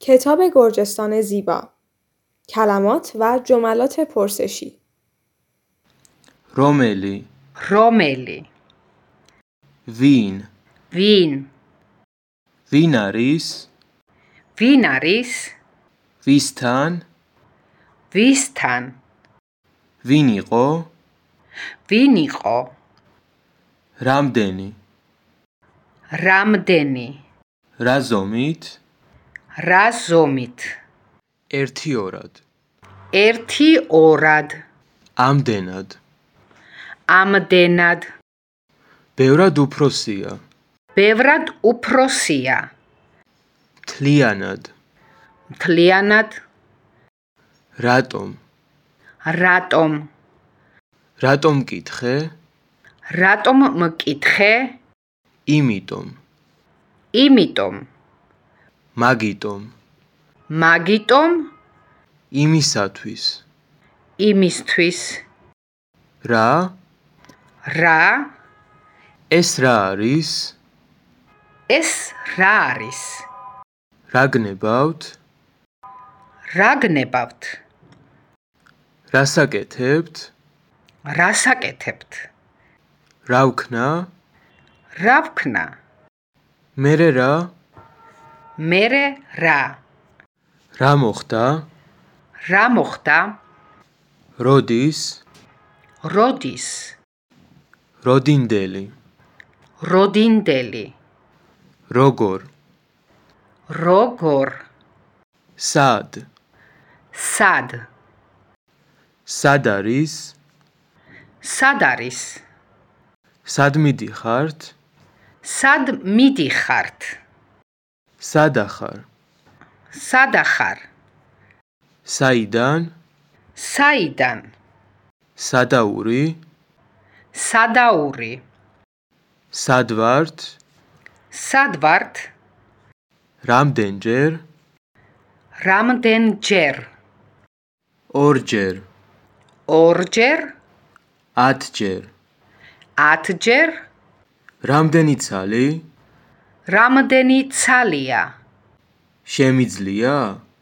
کتاب گرجستان زیبا. کلمات و جملات پرسشی. რომელი, რომელი, ვინ, ვინ, ვინ არის, ვინ არის, ვისთან, ვისთან, ვინ იყო, ვინ იყო, რამდენი, რამდენი, რა ზომით, რა ზომით, ერთიორად, ერთიორად, ამდენად, ამდენად, ბევრად უფროსია, ბევრად უფროსია, მთლიანად, მთლიანად, რატომ, რატომ, რატომ მკითხე, რატომ მკითხე, იმიტომ, იმიტომ, მაგიტომ, მაგიტომ, იმისათვის, იმისთვის, რა, რა, ეს რა არის, ეს რა არის, რა გნებავთ, რა გნებავთ, რას აკეთებთ, რას აკეთებთ, რა ვქნა, რა ვქნა, მერე რა, მერე რა, რა მოხდა, რა მოხდა, როდის, როდის, როდინდელი, როდინდელი, როგორ, როგორ, სად, სად, სად არის, სად არის, სად მიდიხართ, სად მიდიხართ, სად ახარ, სად ახარ, საიდან, საიდან, სადაური, სადაური, სად ვართ, სად ვართ, რამდენჯერ, რამდენჯერ, ორჯერ, ორჯერ, 10ჯერ, 10ჯერ, რამდენი ცალი, რამდენი ცალია, შემიძლია,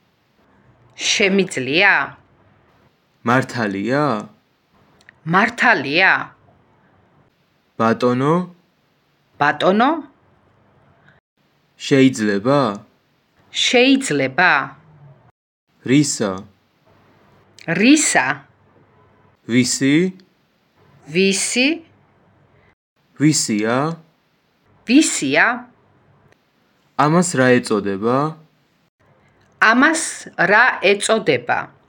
შემიძლია, მართალია, მართალია, ბატონო, ბატონო, შეიძლება, შეიძლება, რისა, რისა, ვისი, ვისი, ვისია, ვისია, ამას რა ეწოდება, ამას რა ეწოდება.